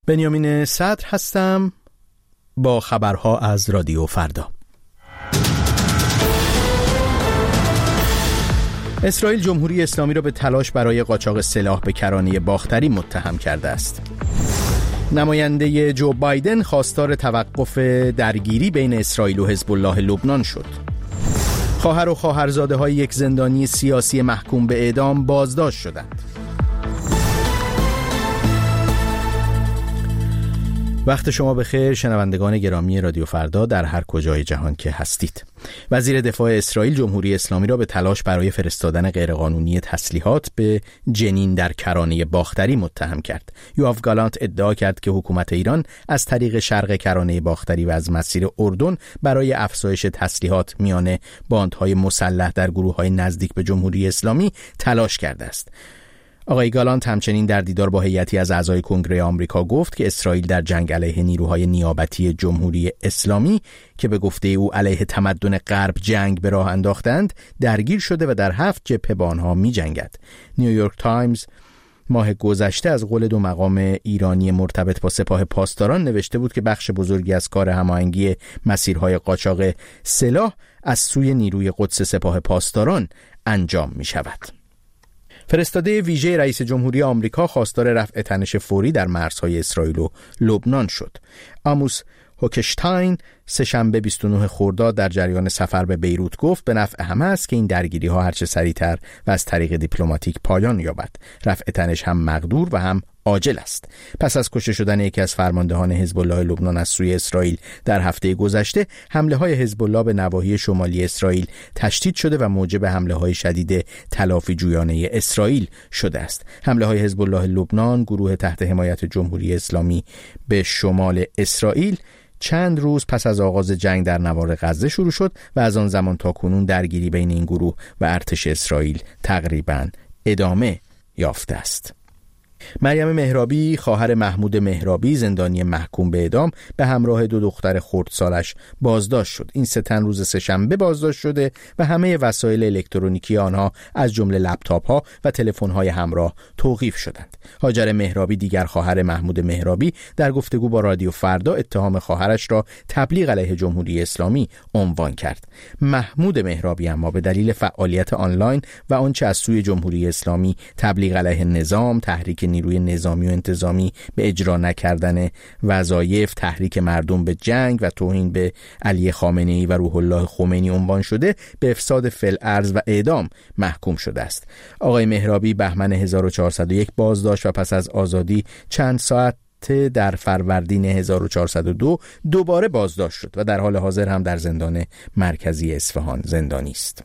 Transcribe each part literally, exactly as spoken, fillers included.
بنیامین صدر هستم با خبرها از رادیو فردا. اسرائیل جمهوری اسلامی را به تلاش برای قاچاق سلاح به کرانه باختری متهم کرده است. نماینده جو بایدن خواستار توقف درگیری بین اسرائیل و حزب الله لبنان شد. خواهر و خواهرزاده های یک زندانی سیاسی محکوم به اعدام بازداشت شدند. وقت شما بخیر شنوندگان گرامی رادیو فردا در هر کجای جهان که هستید. وزیر دفاع اسرائیل جمهوری اسلامی را به تلاش برای فرستادن غیرقانونی تسلیحات به جنین در کرانه باختری متهم کرد. یوآف گالانت ادعا کرد که حکومت ایران از طریق شرق کرانه باختری و از مسیر اردن برای افزایش تسلیحات میان باندهای مسلح در گروه‌های نزدیک به جمهوری اسلامی تلاش کرده است. آقای گالانت همچنین در دیدار با هیئتی از اعضای کنگره آمریکا گفت که اسرائیل در جنگ علیه نیروهای نیابتی جمهوری اسلامی که به گفته او علیه تمدن غرب جنگ به راه انداختند درگیر شده و در هفت جبهه با آنها می جنگد. نیویورک تایمز ماه گذشته از قول دو مقام ایرانی مرتبط با سپاه پاسداران نوشته بود که بخش بزرگی از کار هماهنگی مسیرهای قاچاق سلاح از سوی نیروی قدس سپاه پاسداران انجام می شود. فرستاده ویژه رئیس جمهوری آمریکا خواستار رفع تنش فوری در مرزهای اسرائیل و لبنان شد. آموس هوکشتاین سه‌شنبه بیست و نه خرداد در جریان سفر به بیروت گفت به نفع همه است که این درگیری ها هرچه سریعتر و از طریق دیپلماتیک پایان یابد. رفع تنش هم مقدور و هم عاجل است. پس از کشته شدن یکی از فرماندهان حزب الله لبنان از سوی اسرائیل در هفته گذشته، حمله های حزب الله به نواحی شمالی اسرائیل تشدید شده و موجب حمله های شدید تلافی جویانه اسرائیل شده است. حمله های حزب الله لبنان، گروه تحت حمایت جمهوری اسلامی، به شمال اسرائیل چند روز پس از آغاز جنگ در نوار غزه شروع شد و از آن زمان تا کنون درگیری بین این گروه و ارتش اسرائیل تقریباً ادامه یافته است. مریم مهرابی خواهر محمود مهرابی زندانی محکوم به اعدام به همراه دو دختر خردسالش بازداشت شد. این سه تن روز سه‌شنبه بازداشت شده و همه وسایل الکترونیکی آنها از جمله لپتاپ ها و تلفن های همراه توقیف شدند. هاجر مهرابی دیگر خواهر محمود مهرابی در گفتگو با رادیو فردا اتهام خواهرش را تبلیغ علیه جمهوری اسلامی عنوان کرد. محمود مهرابی اما به دلیل فعالیت آنلاین و آنچه از سوی جمهوری اسلامی تبلیغ علیه نظام، تحریک نیروی نظامی و انتظامی به اجرا نکردن وظایف، تحریک مردم به جنگ و توهین به علی خامنه‌ای و روح الله خمینی عنوان شده، به افساد فی‌الارض و اعدام محکوم شده است. آقای مهرابی بهمن هزار و چهارصد و یک بازداشت و پس از آزادی چند ساعت در فروردین هزار و چهارصد و دو دوباره بازداشت شد و در حال حاضر هم در زندان مرکزی اصفهان زندانی است.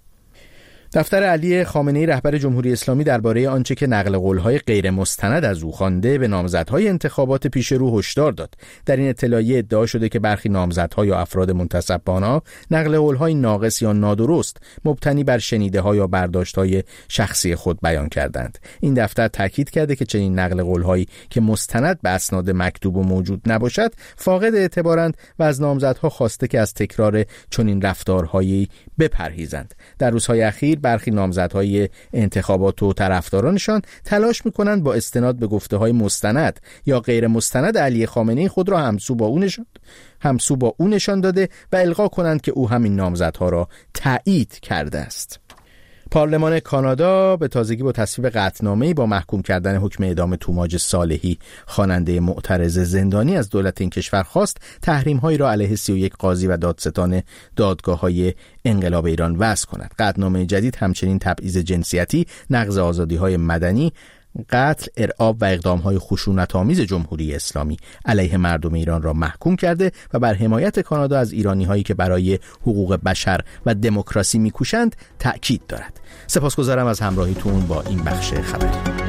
دفتر علی خامنه‌ای رهبر جمهوری اسلامی درباره آنچه که نقل قول‌های غیر مستند از او خوانده به نامزدهای انتخابات پیش رو هشدار داد. در این اطلاعیه ادعا شده که برخی نامزدها یا افراد منتسب به آنها نقل قول‌های ناقص یا نادرست مبتنی بر شنیده‌ها یا برداشت‌های شخصی خود بیان کردند. این دفتر تاکید کرده که چنین نقل قول‌هایی که مستند به اسناد مکتوب و موجود نباشد فاقد اعتبارند و از نامزدها خواسته که از تکرار چنین رفتارهایی بپرهیزند. در روزهای اخیر برخی نامزدهای انتخابات و طرفدارانشان تلاش می‌کنند با استناد به گفته‌های مستند یا غیر مستند علی خامنه‌ای خود را همسو با او نشان همسو با او نشان داده و القا کنند که او همین نامزدها را تایید کرده است. پارلمان کانادا به تازگی با تصویب قطعنامه‌ای با محکوم کردن حکم اعدام توماج صالحی خواننده معترض زندانی از دولت این کشور خواست تحریم‌هایی را علیه سی و یک قاضی و دادستان دادگاه‌های انقلاب ایران وضع کند. قطعنامه جدید همچنین تبعیض جنسیتی، نقض آزادی‌های مدنی، قتل، ارعاب و اقدام‌های خشونت‌آمیز جمهوری اسلامی علیه مردم ایران را محکوم کرده و بر حمایت کانادا از ایرانی‌هایی که برای حقوق بشر و دموکراسی می‌کوشند تأکید دارد. سپاسگزارم از همراهیتون با این بخش خبری.